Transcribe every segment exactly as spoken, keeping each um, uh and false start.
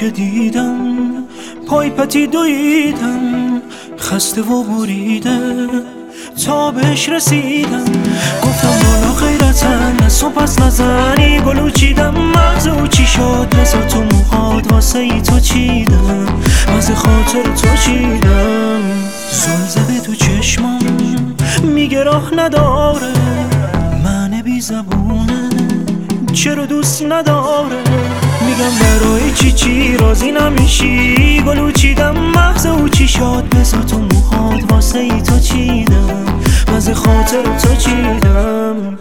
که دیدم پای پتی دویدم، خسته و بریده تا بهش رسیدم. گفتم والا غیرتن از تو پس نزنی، گلو چیدم مغز او چی شد رزا تو موهات واسه ای تو چیدم، واسه خاطر تو چیدم. زل زده تو چشمم میگه راه نداره، من بی زبونه چرا دوست نداره. میگم برای چی چی راضی نمیشی، گلو چیدم مغز او چی شد بزا تو موهات واسه ای تو چیدم، واسه خاطر تو چیدم.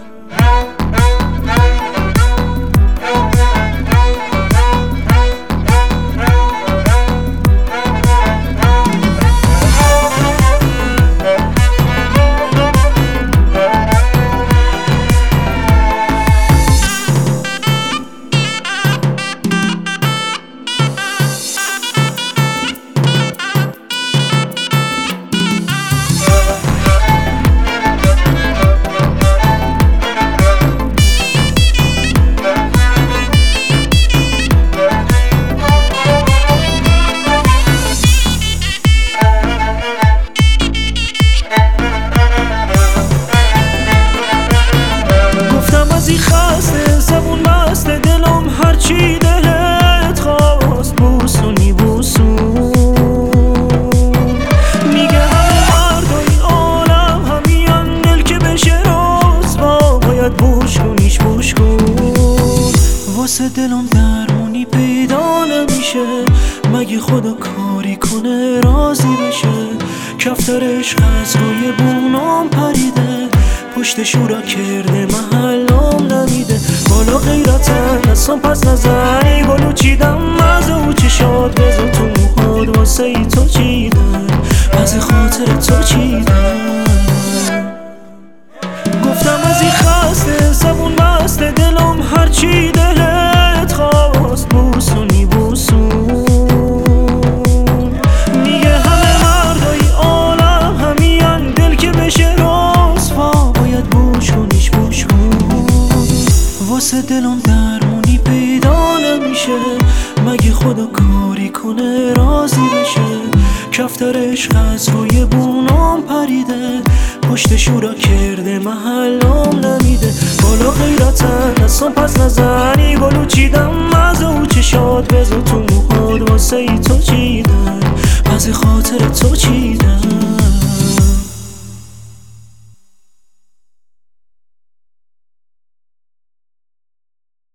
خسته زبون بسته دلم هرچی دلت خواست بوسونی بوسون. میگه همه مردای عالم همین دل که بشه رسوا، باید بوش کنیش بوش کن. واسه دلم درمونی پیدا نمیشه، مگه خدا کاری کنه راضی بشه. کفترش از روی بونام پریده، پشت شورا کرده محلم نمیده. بالا غیرتن اصلا پس نزنی، گلو چیدم از او چه شد بزا تو موهات واسه ای تو چیدم، واسه خاطر تو چیدم. گفتم از این خسته زبون بسته دلم هرچی دلت خواست بوسونی بوسون. میگه همه مردای عالم همین دل که بشه رسوا، باید بوش کنیش بوش کن. واسه دلم درمونی پیدا نمیشه، مگه خدا کاری کنه راضی بشه. کفترش از روی بونام پریده، پشت شورا کرده محلم نمیده. بالا غیرتن اصلا پس نزنی، گلو چیدم از او چه شد بزا تو موهات واسه ای تو چیدم، واسه خاطر تو چیدم.